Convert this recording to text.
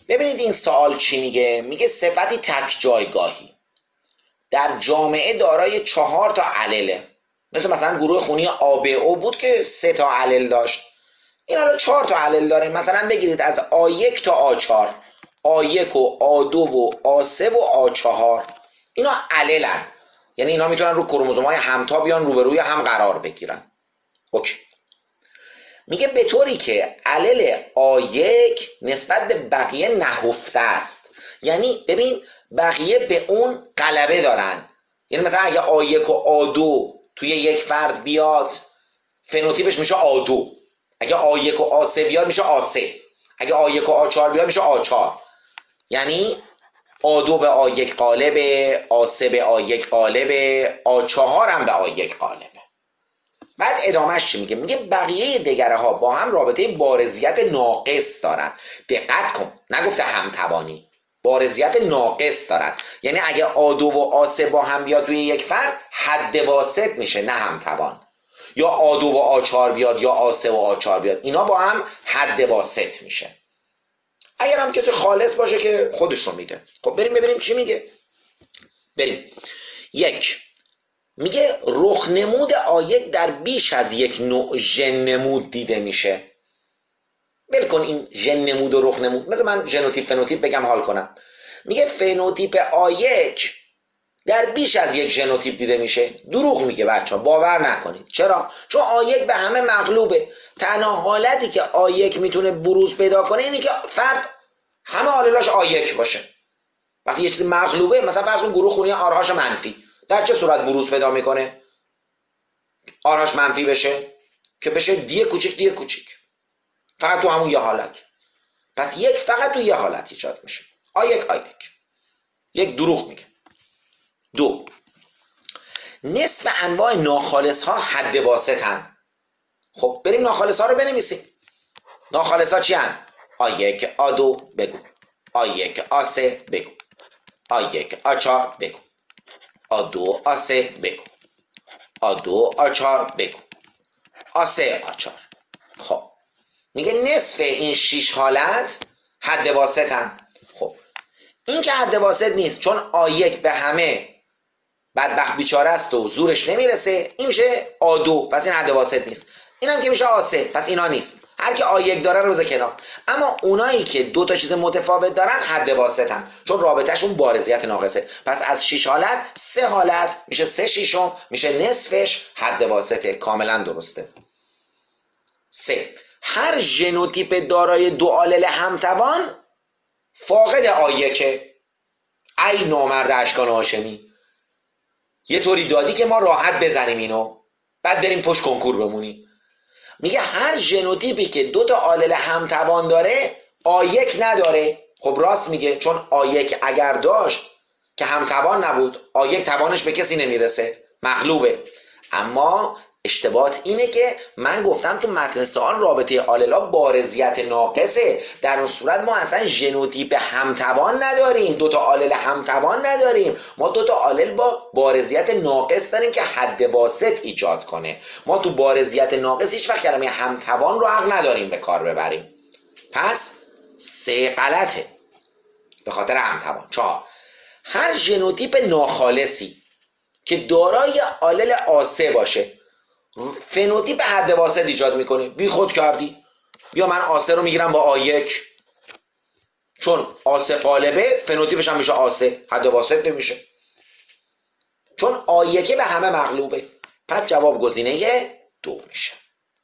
ببینید این سوال چی میگه. میگه صفتی تک جایگاهی در جامعه دارای 4 تا علله، مثلا گروه خونی آبئو بود که 3 تا علل داشت، این حالا 4 تا علل داره. مثلا بگیرید از آ1 تا آ4، آ1 و آ2 و آ3 و آ4 اینا عللن، یعنی اینا میتونن رو کروموزوم‌های همتا بیان روبروی هم قرار بگیرن. اوکی. میگه به طوری که علل آ1 نسبت به بقیه نهفته است، یعنی ببین بقیه به اون غلبه دارن، یعنی مثلا اگه آ1 و آ2 توی یک فرد بیاد فنوتیپش میشه آ2، اگه آ1 و آ3 بیاد میشه آ3، اگه آ1 و آ4 بیاد میشه آ4، یعنی آ2 به آ1 قالبه، آ3 به آ1 قالبه، آ4 هم به آ1 قالبه. بعد ادامهش چی میگه؟ میگه بقیه دگره ها با هم رابطه بارزیت ناقص دارن. دقت کن، نگفته همتوانی، بارزیت ناقص دارن، یعنی اگه آ2 و آ3 با هم بیاد توی یک فرد حد واسط میشه نه همتوان، یا آ2 و آ4 بیاد یا آ3 و آ4 بیاد اینا با هم حد واسط میشه. اگر هم کسی خالص باشه که خودش رو میده. خب بریم ببینیم چی میگه. بریم. یک، میگه رخنمود آ1 در بیش از یک نوع ژن نمود دیده میشه. ول کن این ژن نمود و رخنمود، مثلا من ژنوتیپ فنوتیپ بگم حال کنم. میگه فنوتیپ آ1 در بیش از یک ژنوتیپ دیده میشه. دروغ میگه بچه ها، باور نکنید. چرا؟ چون آ1 به همه مغلوبه. تنها حالتی که آ1 میتونه بروز پیدا کنه اینه که فرد همه آللاش آ1 باشه. وقتی یه چیزی مغلوبه، مثلا فرض کن گروه خونی آرهاش منفی، در چه صورت بروز پیدا میکنه؟ آرهاش منفی بشه که بشه دی کوچیک دی کوچیک، فقط تو همون یه حالت. پس یک فقط تو یه حالت ایجاد میشه، آ1 آ1. یک، دروغ میگه. دو، نصف انواع ناخالص ها حد واسطن. خب بریم ناخالص ها رو بنویسیم. ناخالص ها چی هن؟ آ1 آ2 بگو، آ1 آ3 بگو، آ1 آ4 بگو، آ2 آ3 بگو، آ2 آ4 بگو، آ3 آ4. خب میگه نصف این 6 حالت حد واسطن. خب این که حد واسط نیست، چون آ1 به همه بدبخت بیچاره است و زورش نمیرسه، این میشه آ2، پس این حد واسط نیست. اینم که میشه آ3، پس اینا نیست. هر که آ1 داره رو بذار کنار. اما اونایی که دو تا چیز متفاوت دارن حد واسطن، چون رابطهشون بارزیت ناقصه. پس از 6 حالت 3 حالت میشه 3 شیشم، میشه نصفش حد واسطه. کاملا درسته. 3، هر ژنوتیپ دارای دو آلل همتوان فاقد آ1. ای نامرد اشکان هاشمی، یه طوری دادی که ما راحت بزنیم اینو، بعد بریم پشت کنکور بمونیم. میگه هر ژنوتیپی که دو تا آلل همتوان داره آ1 نداره. خب راست میگه، چون آ1 اگر داشت که همتوان نبود، آ1 توانش به کسی نمیرسه، مغلوبه. اما اشتباهات اینه که من گفتم تو متن سوال رابطه آللا بارزیت ناقصه. در اون صورت ما اصلا ژنوتیپ همتوان نداریم، دوتا آلل همتوان نداریم. ما دوتا آلل با بارزیت ناقص داریم که حد واسط ایجاد کنه. ما تو بارزیت ناقص هیچ وقت کلمه همتوان رو حق نداریم به کار ببریم. پس 3 غلطه به خاطر همتوان. 4، هر ژنوتیپ ناخالصی که دارای آلل آ3 باشه فنوتیپ حد واسط ایجاد میکنه. بی خود کردی، بیا من آ3 رو میگیرم با آ1، چون آ3 قالبه فنوتیپش هم میشه آ3، حد واسط نمیشه، چون آ1 به همه مغلوبه. پس جواب گزینه 2 میشه.